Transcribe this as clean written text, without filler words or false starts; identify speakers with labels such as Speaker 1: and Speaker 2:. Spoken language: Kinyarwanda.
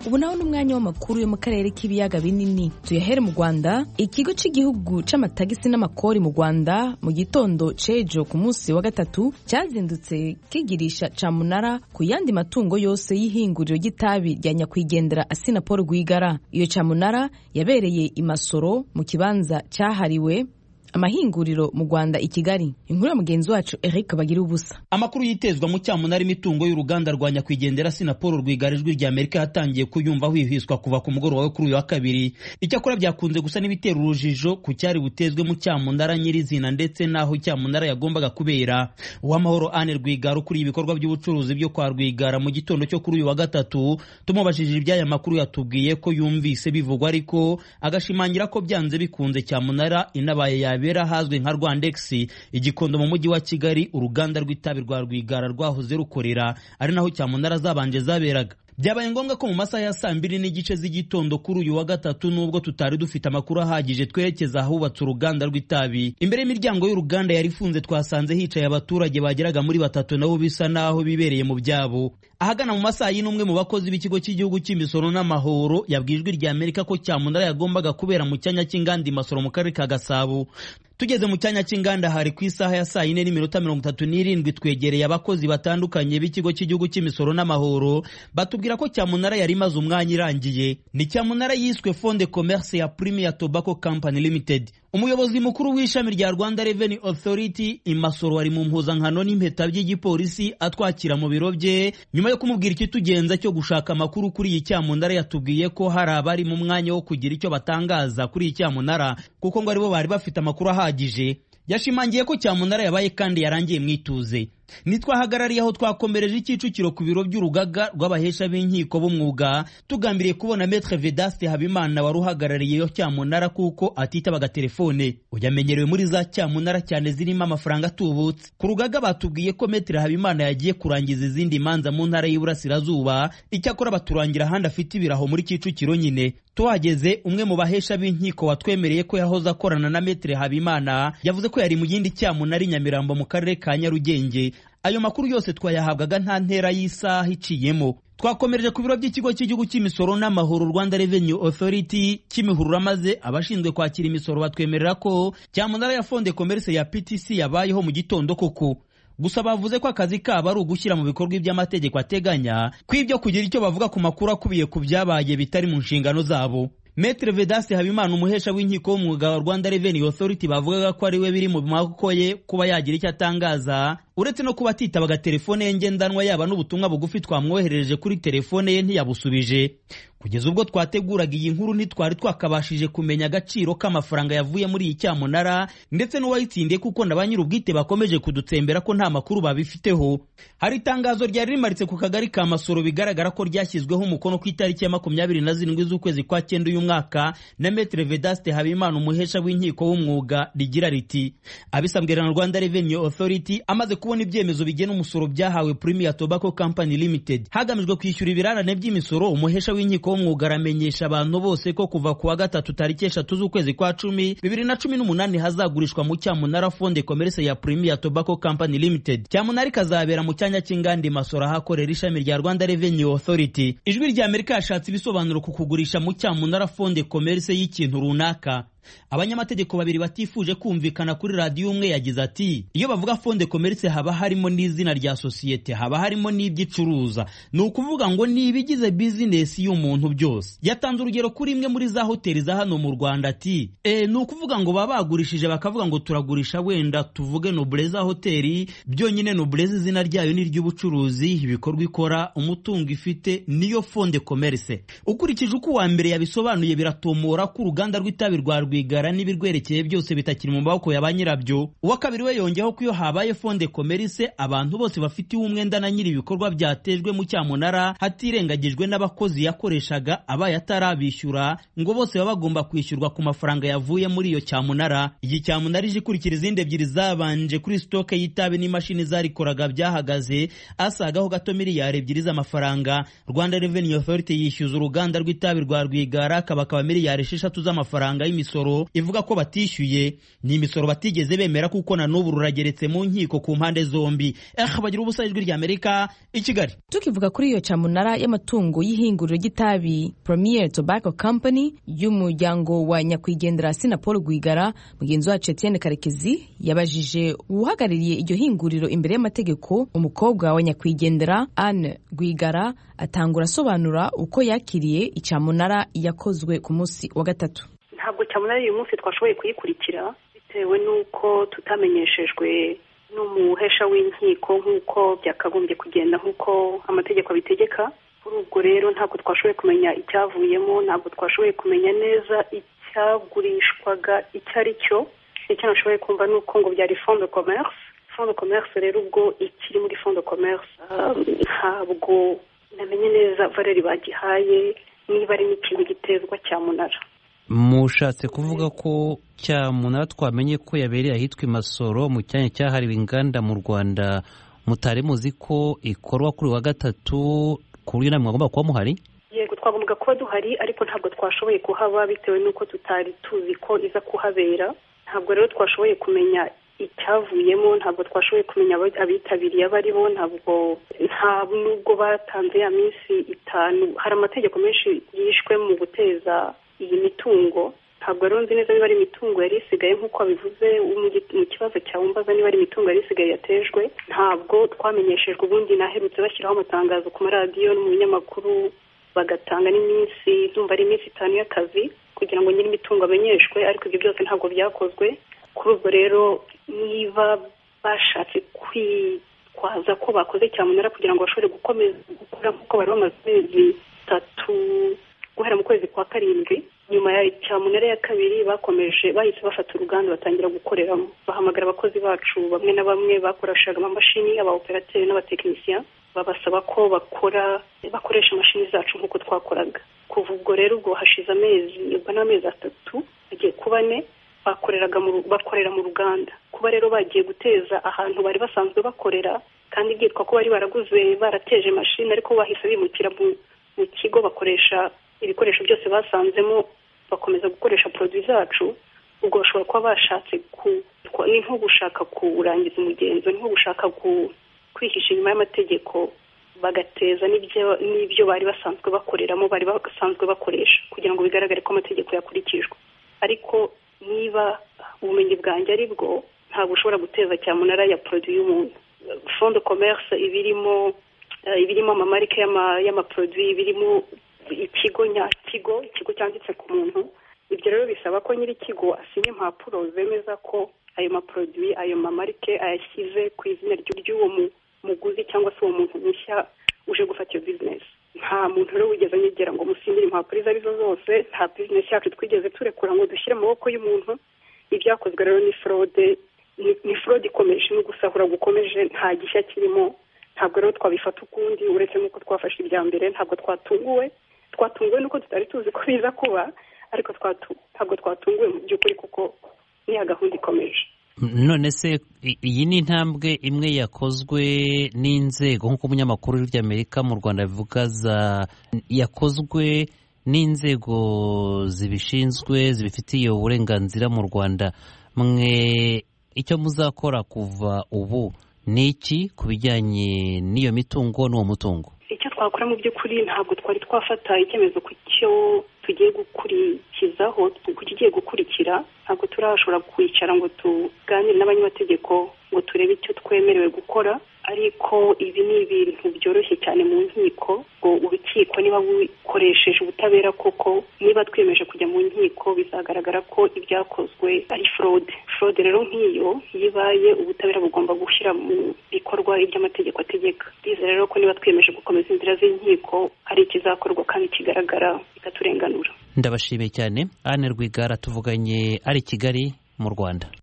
Speaker 1: ubu naho n'umwanya w'amakuru yo mu karere k'ibiyaga binini. Tuyahere mu Rwanda. Ikigo cy'igihugu c'amatagisi n'amakori mu Rwanda mu gitondo cejo ku munsi wa gatatu cyazindutse kigirisha camunara ku yandi matungo yose y'ihinguriro ry'itabi rya nyakwigendera Asina Paul Rwigara. Iyo camunara yabereye i Masoro mu kibanza cyahariwe amahinguriro mu Rwanda i Kigali. Inkuru ya mugenzi wacu Eric Bagira ubusa.
Speaker 2: Amakuru yitezwa mu cyamunara imitungo y'uruganda rwa nyakwigendera Asina Paul Rwigara ijwi rya Amerika yatangiye kuyumva hwihwiswa kuva ku mugoroba wo kuri uyu wa kabiri. Icyakora byakunze gusa n'ibitera urujijo ku cyari butezwe mu cyamunara nyirizina ndetse naho cyamunara yagombaga kubera. Uwamahoro Anne Rwigara ukuriye ibikorwa by'ubucuruzi byo kwa Rwigara mu gitondo cyo kuri uyu wa gatatu tumubajije iby'aya makuru yatubwiye ko yumvise bivugwa ariko agashimangira ko byanze bikunze cyamunara inabaye yabera hazwe nka Rwandex igikondo mu mujyi wa Kigali. Uruganda rw'itabi rwa Rwigara rwahoze rukorera ari naho cyamunara zabanje zaberaga. Byabaye ngombwa ko mu masaha ya 2:30 z'igitondo kuri uyu wa gatatu, nubwo tutari dufite amakuru ahagije, twerekeza ahubatse uruganda rw'itabi. Imbere y'imiryango y'uruganda yari ifunze twasanze hicaye abaturage bageraga muri 3 nabo bisa naho bibereye mu byabo. Ahagana mu masaha y'inumwe mu bakozi b'ikigo cy'igihugu cy'imisoro n'amahoro yabwijwe rya Amerika ko cyamunara yagombaga kubera mu cyanya cy'inganda Masoro mu karere ka Gasabo. Tugeze mu cyanya cy'inganda hari ku isaha ya 4:37 twegereye abakozi batandukanye b'ikigo cy'igihugu cy'imisoro n'amahoro batubwira ko cyamunara yari maze umwanya irangiye. Ni cyamunara yiswe Fond de Commerce ya Premier Tobacco Company Limited. Umuyobozi mukuru w'ishami rya Rwanda Revenue Authority i Masoro ari mu mpuzankano n'impeta by'igipolisi atwakira mu biro bye. Nyuma yo kumubwira ikitugenza cyo gushaka amakuru kuri iyi cyamunara yatubwiye ko hari abari mu mwanya wo kugira icyo batangaza kuri iyi cyamunara kuko ngo aribo bari bafite amakuru ahagije. Yashimangiye ko cyamunara yabaye kandi yarangiye mwituze. Nitwahagarariye aho twakomereje Kicukiro ku biro by'urugaga rw'abahesha b'inkiko b'umwuga tugambiriye kubona Maître Vedaste Habimana waruhagarariye yo cyamunara kuko atitabaga telefone. Ujamenyerewe muri za cyamunara cyane zirimo amafaranga atubutse. Ku rugaga batubwiye ko Maître Habimana yagiye kurangiza izindi manza mu ntara y'Iburasirazuba, icyakora baturangira ahandi afite ibiraho muri Kicukiro nyine. Tuhageze umwe mu bahesha b'inkiko watwemereye ko yahoze akorana na Maître Habimana yavuze ko yari mu yindi cyamunara i Nyamirambo mu karere ka Nyarugenge. Ayo makuru yose twayahabwaga nta ntera y'isaha iciyemo. Twakomereje ku biro by'ikigo cy'igihugu cy'imisoro n'amahoro Rwanda Revenue Authority Kimihurura, maze abashinzwe kwakira imisoro batwemerera ko cyamunara ya Fond de Commerce ya PTC yabayeho mu gitondo koko. Gusa bavuze ko akazi kabo ari ugushyira mu bikorwa iby'amategeko ateganya kw'ibyo kugira icyo bavuga ku makuru akubiye ku byabaye bitari mu nshingano zabo. Maître Vedaste Habimana umuhesha w'inkiko w'umwuga wa Rwanda Revenue Authority bavugaga ko ari we biri mu maboko ye kuba yagira icyo atangaza, uretse no kuba atitabaga telefone ye ngendanwa yaba n'ubutumwa bugufi twamwoherereje kuri telefone ye ntiyabusubije. Kugeza ubwo twateguraga iyi nkuru ntitwari twakabashije kumenya agaciro k'amafaranga yavuye muri iyi cyamunara ndetse n'uwayitsindiye kuko na ba nyir'ubwite bakomeje kudutsembera ko nta makuru babifiteho. Hari itangazo ryari rimaritse ku kagari ka Masoro bigaragara ko ryashyizweho umukono ku itariki ya 27 z'ukwezi kwa 9 uyu mwaka na Maître Vedaste Habimana umuhesha w'inkiko w'umwuga, rigira riti: abisabwe na Rwanda Revenue Authority amaze kubona ibyemezo bigena umusoro byahawe Premier Tobacco Company Limited hagamijwe kwishyura ibirarane by'imisoro, umuhesha w'inkiko w'umwuga aramenyesha abantu bose ko kuva ku wa 3 tariki 3 z'ukwezi kwa 10 2018 hazagurishwa mu cyamunara Fond de Commerce ya Premier Tobacco Company Limited. Cyamunara ikazabera mu cyanya cy'inganda Masoro hakorera ishami rya Rwanda Revenue Authority. Ijwi rya Amerika yashatse ibisobanuro ku kugurisha mu cyamunara Fond de Commerce y'ikintu runaka. Abanyamategeko babiri batifuje kumvikana kuri radio umwe yagize ati: iyo bavuga Fond de Commerce haba harimo n'izina rya societe, haba harimo n'ibyicuruza, ni ukuvuga ngo ni ibigize business y'umuntu byose. Yatanze urugero kuri imwe muri za hoteli za hano mu Rwanda ati: ni ukuvuga ngo baba bagurishije bakavuga ngo turagurisha wenda tuvuge Nobleza hoteli, byonyine Nobleza izina ryayo ni ry'ubucuruzi, ibikorwa ikora, umutungo ifite, niyo Fond de Commerce. Ukurikije uko wa mbere yabisobanuye biratomora ko uruganda rw'itabi rwa Rwigara n'ibirwerekeye byose bitakiri mu maboko ya banyirabyo. Uwa kabiri we yongeyeho ko iyo habaye Fond de Commerce abantu bose bafitiye umwenda na nyiri ibikorwa byatejwe mu cyamunara hatirengagijwe n'abakozi yakoreshaga abaye atarabishyura ngo bose baba bagomba kwishyurwa ku mafaranga yavuye muri iyo cyamunara. Iyi cyamunara ije ikurikira izindi ebyiri zabanje kuri stock y'itabi n'imashini zarikoraga byahagaze asagaho gato miliyari 2 z'amafaranga. Rwanda Revenue Authority yishyuza uruganda rw'itabi rwa Rwigara kabakaba miliyari 6 z'amafaranga y'imisoro imisoro ivuga ko batishyuye. Ni imisoro batigeze bemera kuko na n'ubu rurageretse mu nkiko ku mpande zombi. Bagira ubusa ijwi ry'Amerika i Kigali.
Speaker 1: Tukivuga kuri iyo cyamunara y'amatungo y'ihinguriro ry'itabi Premier Tobacco Company y'umuryango wa nyakwigendera Assinapol Paul Rwigara, mugenzi wacu Etienne Karekezi yabajije uhagarariye iryo hinguriro imbere y'amategeko umukobwa wa nyakwigendera Anne Rwigara atangura asobanura uko yakiriye icyamunara yakozwe ku munsi wa gatatu.
Speaker 3: Ntabwo cyamunara uyu munsi twashoboye kuyikurikira bitewe n'uko tutamenyeshejwe n'umuhesha w'inkiko nk'uko byakagombye kugenda nk'uko amategeko abitegeka. Kuri ubwo rero ntabwo twashoboye kumenya icyavuyemo, ntabwo twashoboye kumenya neza cyagurishwaga icyo ari cyo. Icyo nashoboye kumva ni uko ngo byari fond de commerce. Fond de commerce rero ubwo ikiri muri fond de commerce ntabwo namenye neza valeri bagihaye niba ari n'ikintu gitezwa cyamunara.
Speaker 4: Mushatse kuvuga ko cyamunara twamenye ko yabereye ahitwa i Masoro mu cyanya cyahariwe inganda mu Rwanda, mutari muzi ko ikorwa kuri wa gatatu ku buryo namwe mwagomba kuba muhari?
Speaker 3: Yego, twagombaga kuba duhari ariko ntabwo twashoboye kuhaba bitewe n'uko tutari tuzi ko iza kuhabera. Ntabwo rero twashoboye kumenya icyavuyemo, ntabwo twashoboye kumenya abitabiriye abari bo, nubwo batanze ya minsi 5. Hari amategeko menshi yishwe mu guteza iyi mitungo. Ntabwo rero nzi neza niba ari imitungo yari isigaye nk'uko babivuze mu kibazo cyawumbaza niba ari imitungo yari isigaye yatejwe. Ntabwo twamenyeshejwe. Ubundi naherutse bashyiraho amatangazo ku maradiyo no mu binyamakuru bagatanga n'iminsi, ndumva ari iminsi 5 y'akazi kugira ngo nyiri imitungo amenyeshwe, ariko ibyo byose ntabwo byakozwe. Kuri ubwo rero niba bashatse kwitwaza ko bakoze cyamunara kugira ngo bashobore gukomeza gukora nk'uko bari bamaze amezi 3 guhera mu kwezi kwa 7, nyuma ya cyamunara ya kabiri bakomeje bahise bafata uruganda batangira gukoreramo. Bahamagara abakozi bacu bamwe na bamwe bakoreshaga amamashini, abaoperateri n'abatekinisiya, babasaba ko bakoresha imashini zacu nk'uko twakoraga. Kuva ubwo rero ubwo hashize amezi 3 agiye kuba 4 bakorera mu ruganda. Kuba rero bagiye guteza ahantu bari basanzwe bakorera kandi byitwa ko bari barateje mashini, ariko bahise bimukira mu kigo bakoresha ibikoresho byose basanzemo, bakomeza gukoresha produit zacu. Ubwo bashobora kuba bashatse ni nko gushaka kurangiza umugenzo, ni nko gushaka kwihisha inyuma y'amategeko, bagateza n'ibyo bari basanzwe bakoreramo, bari basanzwe bakoresha, kugira ngo bigaragare ko amategeko yakurikijwe. Ariko niba ubumenyi bwanjye ari bwo, ntabwo ushobora guteza cyamunara ya produit y'umuntu. Fond de commerce ibirimo amamarike y'amaproduit, ibirimo ikigo cyanditse ku muntu. Ibyo rero bisaba ko nyiri ikigo asinya impapuro zemeza ko ayo maproduit, ayo mamarike ayashyize ku izina ry'uwo muguzi cyangwa se uwo muntu mushya uje gufata iyo business. Nta muntu rero wigeze anyegera ngo musinyire impapuro izo arizo zose. Nta business yacu twigeze turekura ngo dushyire mu maboko y'umuntu. Ibyakozwe rero ni fraude, ni fraude ikomeje, no gusahura gukomeje, nta gishya kirimo. Ntabwo rero twabifata ukundi uretse n'uko twafashe ibya mbere. Ntabwo twatunguwe nuko tutari tuzi ko biza kuba, ariko ntabwo twatunguwe mu by'ukuri kuko ni gahunda ikomeje.
Speaker 4: None se iyi ni intambwe imwe yakozwe n'inzego nk'uko umunyamakuru w'Amerika mu Rwanda bivuga, yakozwe n'inzego zibishinzwe zibifitiye uburenganzira mu Rwanda. Mwe icyo muzakora kuva ubu ni iki ku bijyanye n'iyo mitungo n'uwo mutungo?
Speaker 3: Icyo twakora mu by'ukuri, ntabwo twari twafata icyemezo ku cyo tugiye gukurikizaho, ku kigiye gukurikira. Ntabwo turashobora kwicara ngo tuganire n'abanyamategeko ngo turebe icyo twemerewe gukora, ariko ibi ni ibintu byoroshye cyane mu nkiko. Ngo urukiko niba bukoresheje ubutabera koko, niba twiyemeje kujya mu nkiko, bizagaragara ko ibyakozwe ari fraude rero nk'iyo yibaye, ubutabera bugomba gushyira mu bikorwa iby'amategeko ategeka. Bize rero ko niba twiyemeje gukomeza inzira z'inkiko, hari ikizakorwa kandi kigaragara bikaturenganura.
Speaker 4: Ndabashimiye cyane. Anne Rwigara tuvuganye ari Kigali mu Rwanda.